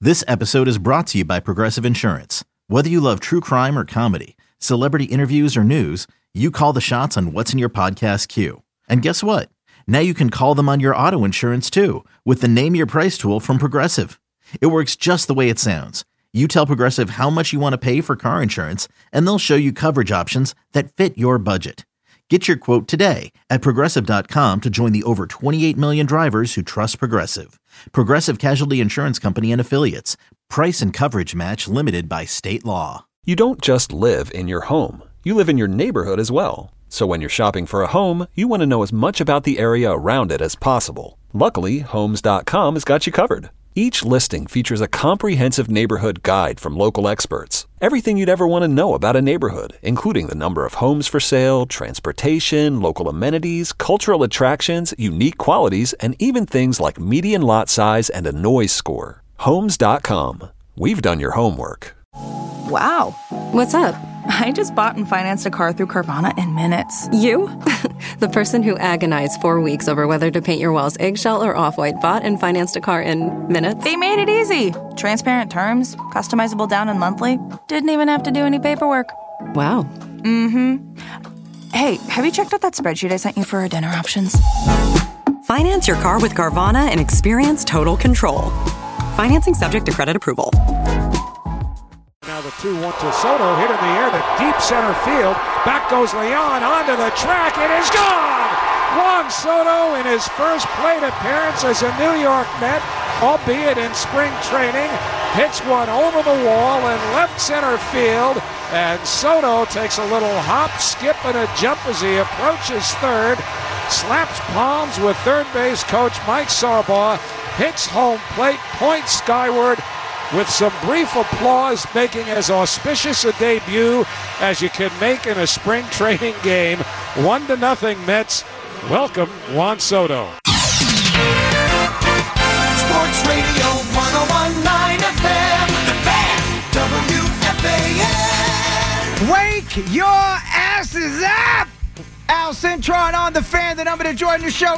This episode is brought to you by Progressive Insurance. Whether you love true crime or comedy, celebrity interviews or news, you call the shots on what's in your podcast queue. And guess what? Now you can call them on your auto insurance too with the Name Your Price tool from Progressive. It works just the way it sounds. You tell Progressive how much you want to pay for car insurance, and they'll show you coverage options that fit your budget. Get your quote today at Progressive.com to join the over 28 million drivers who trust Progressive. Progressive Casualty Insurance Company and Affiliates. Price and coverage match limited by state law. You don't just live in your home. You live in your neighborhood as well. So when you're shopping for a home, you want to know as much about the area around it as possible. Luckily, Homes.com has got you covered. Each listing features a comprehensive neighborhood guide from local experts. Everything you'd ever want to know about a neighborhood, including the number of homes for sale, transportation, local amenities, cultural attractions, unique qualities, and even things like median lot size and a noise score. Homes.com. We've done your homework. Wow. What's up? I just bought and financed a car through Carvana in minutes. You? The person who agonized 4 weeks over whether to paint your walls eggshell or off-white bought and financed a car in minutes? They made it easy. Transparent terms, customizable down and monthly. Didn't even have to do any paperwork. Wow. Mm-hmm. Hey, have you checked out that spreadsheet I sent you for our dinner options? Finance your car with Carvana and experience total control. Financing subject to credit approval. Now the 2-1 to Soto, hit in the air to deep center field. Back goes Leon onto the track. It is gone! Juan Soto in his first plate appearance as a New York Met, albeit in spring training, hits one over the wall in left center field. And Soto takes a little hop, skip, and a jump as he approaches third. Slaps palms with third base coach Mike Sarbaugh. Hits home plate, points skyward, with some brief applause, making as auspicious a debut as you can make in a spring training game. 1-0 Mets. Welcome, Juan Soto. Sports Radio 101.9 FM, The Fan, WFAN. Wake your asses up! Al Cintron on The Fan, the number to join the show,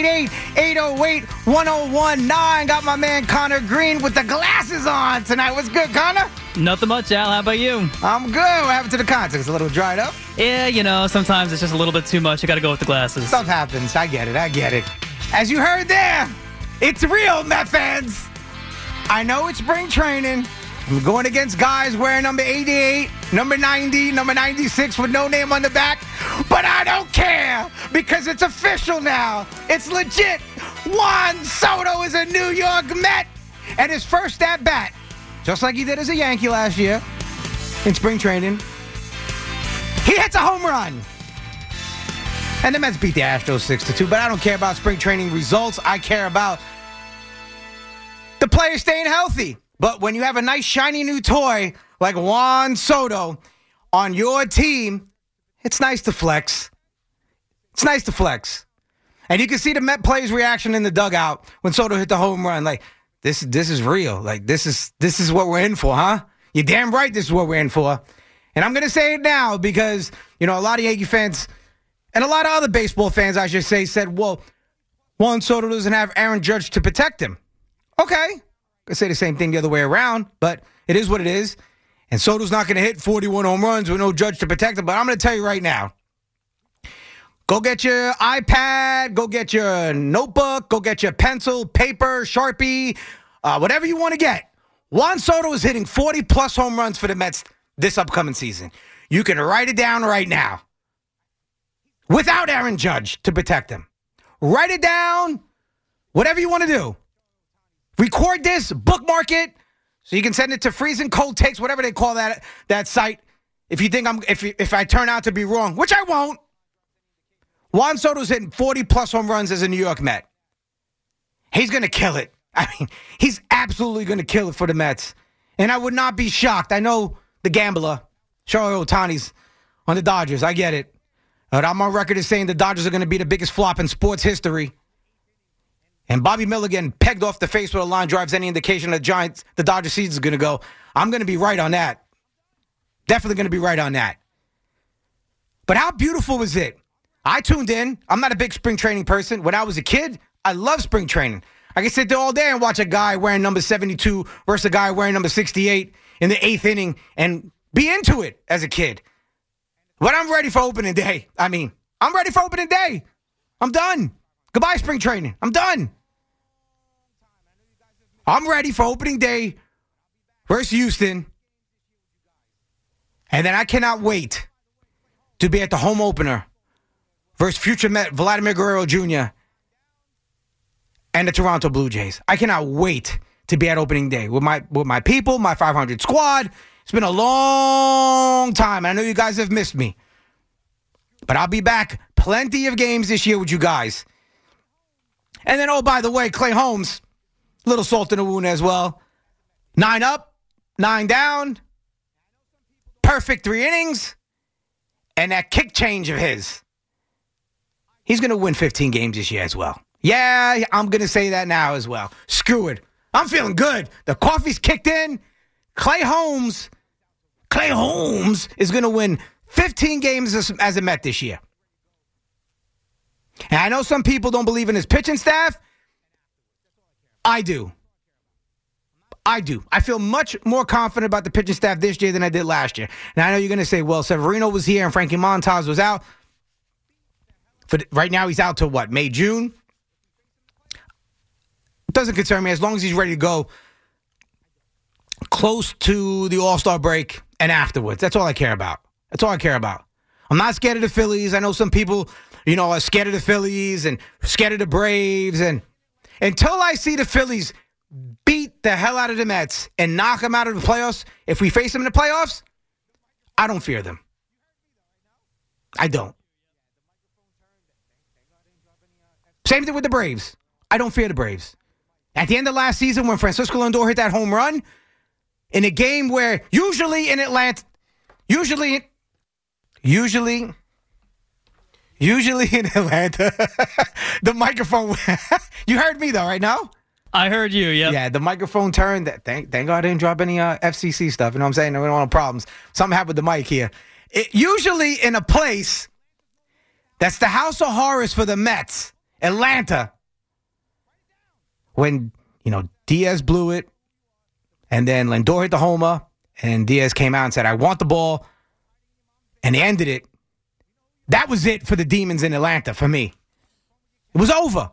888-808-1019. Got my man Connor Green with the glasses on tonight. What's good, Connor? Nothing much, Al. How about you? I'm good. What happened to the context? A little dried up? Yeah, you know, sometimes it's just a little bit too much. You got to go with the glasses. Stuff happens. I get it. As you heard there, it's real, Met fans. I know it's spring training. I'm going against guys wearing number 88, number 90, number 96 with no name on the back. But I don't care because it's official now. It's legit. Juan Soto is a New York Met. And his first at bat, just like he did as a Yankee last year in spring training, he hits a home run. And the Mets beat the Astros 6-2. But I don't care about spring training results. I care about the players staying healthy. But when you have a nice, shiny new toy like Juan Soto on your team, it's nice to flex. And you can see the Met players' reaction in the dugout when Soto hit the home run. Like, this is real. Like, this is what we're in for, huh? You're damn right this is what we're in for. And I'm going to say it now because, you know, a lot of Yankee fans and a lot of other baseball fans, I should say, said, well, Juan Soto doesn't have Aaron Judge to protect him. Okay. I could say the same thing the other way around, but it is what it is. And Soto's not going to hit 41 home runs with no Judge to protect him. But I'm going to tell you right now, go get your iPad, go get your notebook, go get your pencil, paper, Sharpie, whatever you want to get. Juan Soto is hitting 40-plus home runs for the Mets this upcoming season. You can write it down right now without Aaron Judge to protect him. Write it down, whatever you want to do. Record this, bookmark it, so you can send it to Freezing Cold Takes, whatever they call that site. If you think if I turn out to be wrong, which I won't. Juan Soto's hitting 40-plus home runs as a New York Met. He's going to kill it. I mean, he's absolutely going to kill it for the Mets. And I would not be shocked. I know the gambler, Shohei Ohtani's on the Dodgers. I get it. But I'm on record as saying the Dodgers are going to be the biggest flop in sports history. And Bobby Miller getting pegged off the face with a line drives any indication the Dodgers season is going to go. I'm going to be right on that. Definitely going to be right on that. But how beautiful is it? I tuned in. I'm not a big spring training person. When I was a kid, I loved spring training. I can sit there all day and watch a guy wearing number 72 versus a guy wearing number 68 in the 8th inning and be into it as a kid. But I'm ready for opening day. I'm ready for opening day. I'm done. Goodbye, spring training. I'm done. I'm ready for opening day versus Houston. And then I cannot wait to be at the home opener versus future Met Vladimir Guerrero Jr. and the Toronto Blue Jays. I cannot wait to be at opening day with my people, my 500 squad. It's been a long time. I know you guys have missed me. But I'll be back. Plenty of games this year with you guys. And then, oh, by the way, Clay Holmes, little salt in the wound as well. 9 up, 9 down. Perfect 3 innings. And that kick change of his. He's going to win 15 games this year as well. Yeah, I'm going to say that now as well. Screw it. I'm feeling good. The coffee's kicked in. Clay Holmes is going to win 15 games as a Met this year. And I know some people don't believe in his pitching staff. I do. I feel much more confident about the pitching staff this year than I did last year. And I know you're going to say, well, Severino was here and Frankie Montas was out. Right now he's out till what, May, June? It doesn't concern me as long as he's ready to go close to the All-Star break and afterwards. That's all I care about. I'm not scared of the Phillies. I know some people, are scared of the Phillies and scared of the Braves. And until I see the Phillies beat the hell out of the Mets and knock them out of the playoffs, if we face them in the playoffs, I don't fear them. I don't. Same thing with the Braves. I don't fear the Braves. At the end of last season when Francisco Lindor hit that home run, in a game where usually in Atlanta, usually in Atlanta, the microphone, you heard me though, right now? I heard you, yep. Yeah, the microphone turned. Thank God I didn't drop any FCC stuff, you know what I'm saying? We don't want problems. Something happened with the mic here. Usually in a place that's the house of horrors for the Mets, Atlanta, when, Diaz blew it, and then Lindor hit the homer, and Diaz came out and said, I want the ball, and they ended it. That was it for the Demons in Atlanta for me. It was over.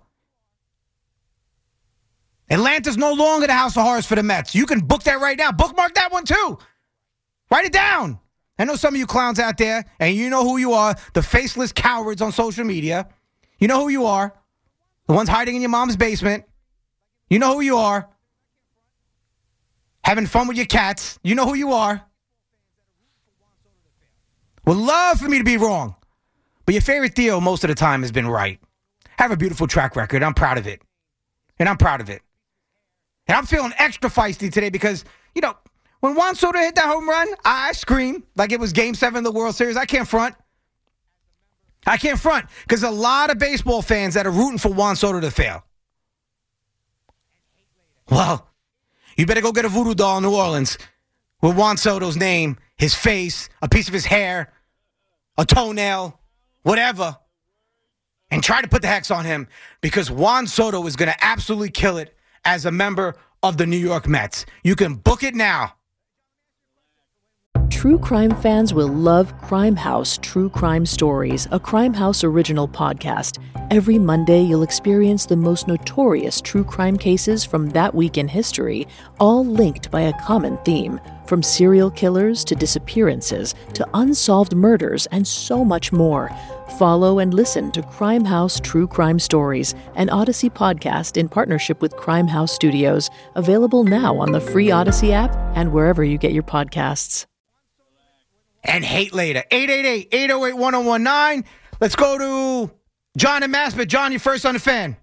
Atlanta's no longer the house of horrors for the Mets. You can book that right now. Bookmark that one too. Write it down. I know some of you clowns out there, and you know who you are, the faceless cowards on social media. You know who you are. The ones hiding in your mom's basement. You know who you are. Having fun with your cats. You know who you are. Would love for me to be wrong. But your favorite Theo most of the time has been right. Have a beautiful track record. I'm proud of it. And I'm feeling extra feisty today because, when Juan Soto hit that home run, I screamed like it was Game 7 of the World Series. I can't front. Because a lot of baseball fans that are rooting for Juan Soto to fail. Well, you better go get a voodoo doll in New Orleans with Juan Soto's name, his face, a piece of his hair, a toenail, whatever, and try to put the hex on him because Juan Soto is going to absolutely kill it as a member of the New York Mets. You can book it now. True crime fans will love Crime House True Crime Stories, a Crime House original podcast. Every Monday, you'll experience the most notorious true crime cases from that week in history, all linked by a common theme. From serial killers to disappearances to unsolved murders and so much more. Follow and listen to Crime House True Crime Stories, an Odyssey podcast in partnership with Crime House Studios, available now on the free Odyssey app and wherever you get your podcasts. And hate later. 888-808-1019. Let's go to John and Maspeth. John, you're first on the fan.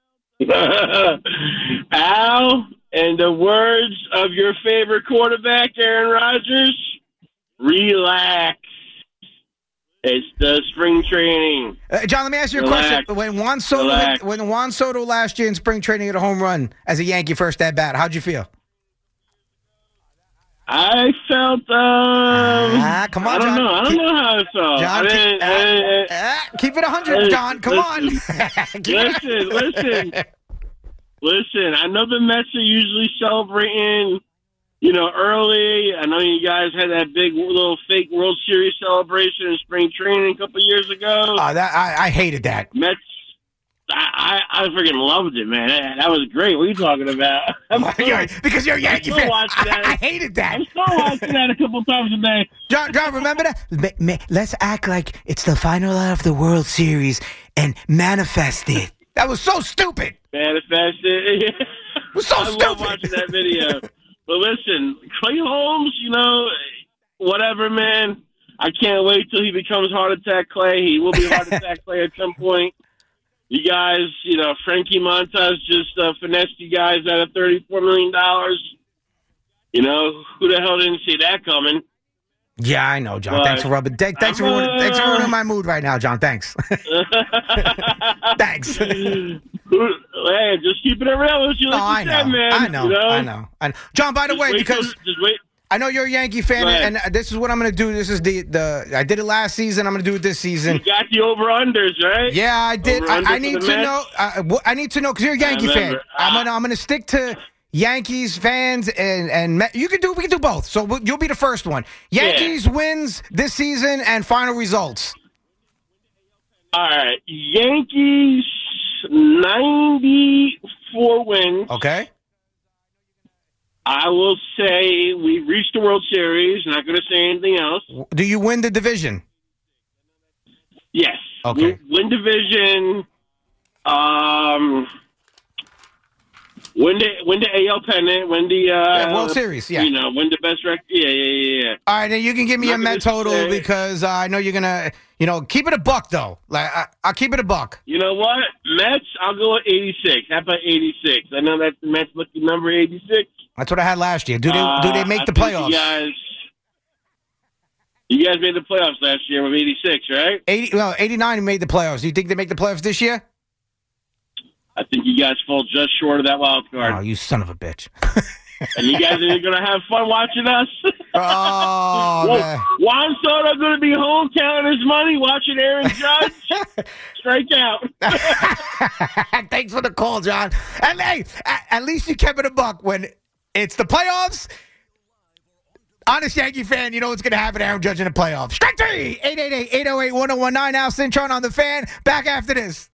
Al, in the words of your favorite quarterback, Aaron Rodgers, relax. It's the spring training. John, let me ask you a question. When Juan Soto last year in spring training hit a home run as a Yankee first at bat, how'd you feel? I felt, come on, I don't John. know. I don't know how I felt. John, keep it 100, John. Come on. Listen. Listen, I know the Mets are usually celebrating, early. I know you guys had that big little fake World Series celebration in spring training a couple years ago. I hated that. Mets, I freaking loved it, man. That was great. What are you talking about? Because you're a Yankee fan. I hated that. I'm still watching that a couple times a day. John, remember that? Let's act like it's the final of the World Series and manifest it. That was so stupid. Manifest it. It was so stupid. I love watching that video. But listen, Clay Holmes, whatever, man. I can't wait till he becomes Heart Attack Clay. He will be Heart Attack Clay at some point. You guys, Frankie Montas just finessed you guys out of $34 million. Who the hell didn't see that coming? Yeah, I know, John. Thanks for rubbing. Thanks for ruining my mood right now, John. Thanks. Thanks. Hey, just keeping it real with you. I know. Man. I know. John, by the way, because I know you're a Yankee fan, and this is what I'm going to do. This is the I did it last season. I'm going to do it this season. You got the over-unders, right? Yeah, I did. I need to know. I need to know because you're a Yankee fan. I'm going to stick to Yankees fans and we can do both. So you'll be the first one. Yankees wins this season and final results. All right, Yankees 94 wins. Okay. I will say we reached the World Series. Not going to say anything else. Do you win the division? Yes. Okay. We win division. Win the AL pennant. Win the World Series. Yeah. Win the best record. Yeah. All right, then you can give me a Met total because I know you're gonna. Keep it a buck though. Like I'll keep it a buck. You know what? Mets. I'll go with 86. How about 86? I know that's the Mets lucky number 86. That's what I had last year. Do they make the playoffs? You guys made the playoffs last year with 86, right? 89 made the playoffs. Do you think they make the playoffs this year? I think you guys fall just short of that wild card. Oh, you son of a bitch. And you guys are going to have fun watching us? Man. Juan Soto going to be home counting his money, watching Aaron Judge strike out. Thanks for the call, John. And hey, at least you kept it a buck when it's the playoffs. Honest Yankee fan, you know what's going to happen to Aaron Judge in the playoffs. Strike three! 888-808-1019. Al Cintron on the Fan. Back after this.